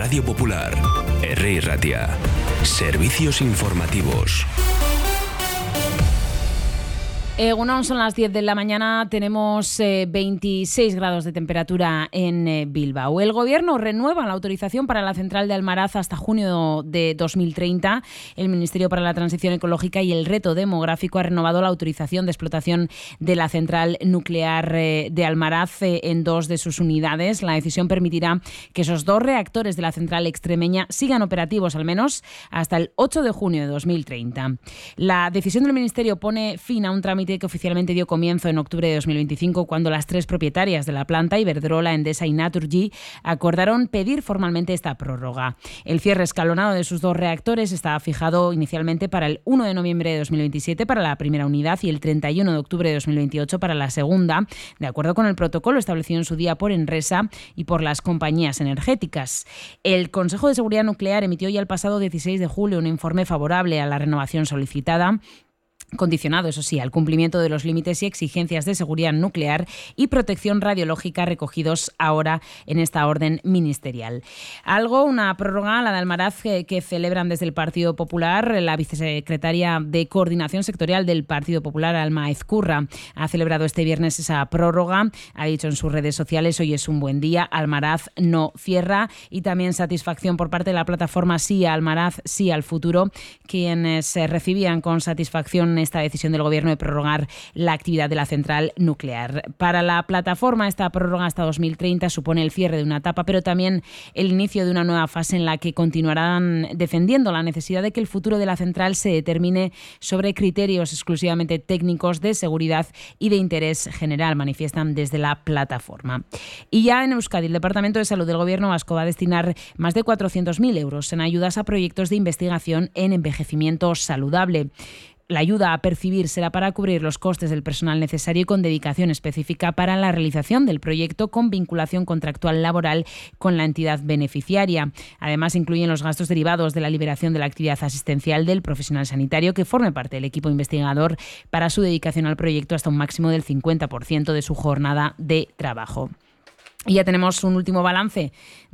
Radio Popular, Herri Ratia. Servicios informativos. Egunon, son las 10 de la mañana, tenemos 26 grados de temperatura en Bilbao. El Gobierno renueva la autorización para la central de Almaraz hasta junio de 2030. El Ministerio para la Transición Ecológica y el Reto Demográfico ha renovado la autorización de explotación de la central nuclear de Almaraz en 2 de sus unidades. La decisión permitirá que esos 2 reactores de la central extremeña sigan operativos al menos hasta el 8 de junio de 2030. La decisión del Ministerio pone fin a un trámite que oficialmente dio comienzo en octubre de 2025 cuando las 3 propietarias de la planta, Iberdrola, Endesa y Naturgy, acordaron pedir formalmente esta prórroga. El cierre escalonado de sus 2 reactores estaba fijado inicialmente para el 1 de noviembre de 2027 para la primera unidad y el 31 de octubre de 2028 para la segunda, de acuerdo con el protocolo establecido en su día por Enresa y por las compañías energéticas. El Consejo de Seguridad Nuclear emitió ya el pasado 16 de julio un informe favorable a la renovación solicitada, condicionado, eso sí, al cumplimiento de los límites y exigencias de seguridad nuclear y protección radiológica recogidos ahora en esta orden ministerial. Una prórroga, la de Almaraz, que celebran desde el Partido Popular. La vicesecretaria de Coordinación Sectorial del Partido Popular, Alma Ezcurra, ha celebrado este viernes esa prórroga. Ha dicho en sus redes sociales: hoy es un buen día, Almaraz no cierra. Y también satisfacción por parte de la plataforma Sí a Almaraz, Sí al Futuro, quienes recibían con satisfacción esta decisión del Gobierno de prorrogar la actividad de la central nuclear. Para la plataforma, esta prórroga hasta 2030 supone el cierre de una etapa, pero también el inicio de una nueva fase en la que continuarán defendiendo la necesidad de que el futuro de la central se determine sobre criterios exclusivamente técnicos de seguridad y de interés general, manifiestan desde la plataforma. Y ya en Euskadi, el Departamento de Salud del Gobierno vasco va a destinar más de 400.000 euros en ayudas a proyectos de investigación en envejecimiento saludable. La ayuda a percibir será para cubrir los costes del personal necesario y con dedicación específica para la realización del proyecto con vinculación contractual laboral con la entidad beneficiaria. Además, incluyen los gastos derivados de la liberación de la actividad asistencial del profesional sanitario que forme parte del equipo investigador para su dedicación al proyecto hasta un máximo del 50% de su jornada de trabajo. Y ya tenemos un último balance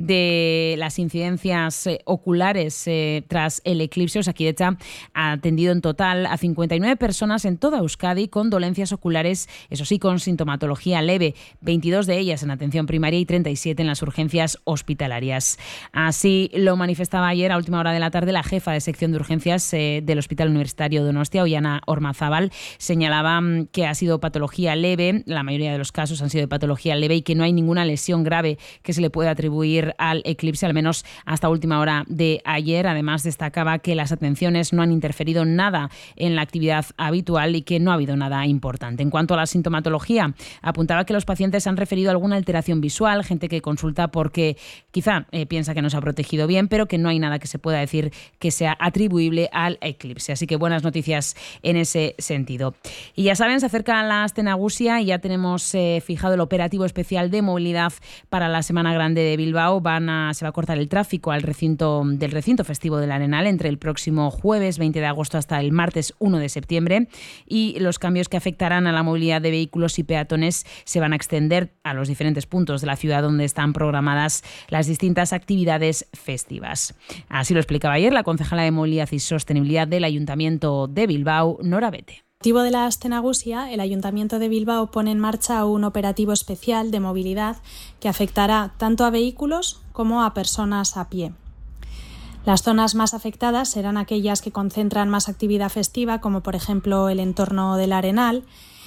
de las incidencias oculares tras el eclipse. Osakidetza ha atendido en total a 59 personas en toda Euskadi con dolencias oculares, eso sí, con sintomatología leve, 22 de ellas en atención primaria y 37 en las urgencias hospitalarias. Así lo manifestaba ayer a última hora de la tarde la jefa de sección de urgencias del Hospital Universitario Donostia, Ollana Ormazábal. Señalaba que ha sido patología leve, la mayoría de los casos han sido de patología leve y que no hay ninguna lesión grave que se le puede atribuir al eclipse, al menos hasta última hora de ayer. Además, destacaba que las atenciones no han interferido nada en la actividad habitual y que no ha habido nada importante. En cuanto a la sintomatología, apuntaba que los pacientes han referido alguna alteración visual, gente que consulta porque quizá piensa que no se ha protegido bien, pero que no hay nada que se pueda decir que sea atribuible al eclipse. Así que buenas noticias en ese sentido. Y ya saben, se acerca la Aste Nagusia y ya tenemos fijado el operativo especial de movilidad para la Semana Grande de Bilbao. Se va a cortar el tráfico del recinto festivo del Arenal entre el próximo jueves 20 de agosto hasta el martes 1 de septiembre, y los cambios que afectarán a la movilidad de vehículos y peatones se van a extender a los diferentes puntos de la ciudad donde están programadas las distintas actividades festivas. Así lo explicaba ayer la concejala de Movilidad y Sostenibilidad del Ayuntamiento de Bilbao, Nora Bete. Con motivo de la Aste Nagusia, el Ayuntamiento de Bilbao pone en marcha un operativo especial de movilidad que afectará tanto a vehículos como a personas a pie. Las zonas más afectadas serán aquellas que concentran más actividad festiva, como por ejemplo el entorno del Arenal,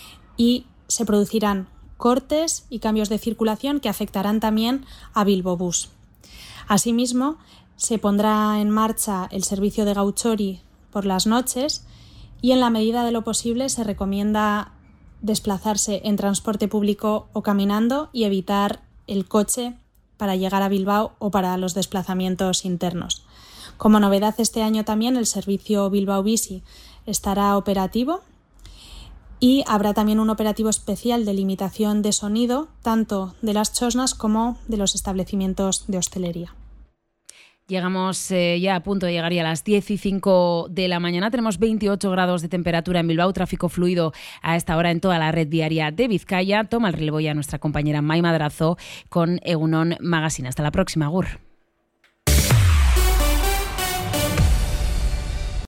y se producirán cortes y cambios de circulación que afectarán también a Bilbo Bus. Asimismo, se pondrá en marcha el servicio de gauchori por las noches y en la medida de lo posible se recomienda desplazarse en transporte público o caminando y evitar el coche para llegar a Bilbao o para los desplazamientos internos. Como novedad este año también el servicio Bilbao Bici estará operativo y habrá también un operativo especial de limitación de sonido tanto de las chosnas como de los establecimientos de hostelería. Llegamos ya a punto de llegar ya a las 10:05 de la mañana. Tenemos 28 grados de temperatura en Bilbao, tráfico fluido a esta hora en toda la red viaria de Vizcaya. Toma el relevo ya nuestra compañera Mai Madrazo con Egunon Magazine. Hasta la próxima, Agur.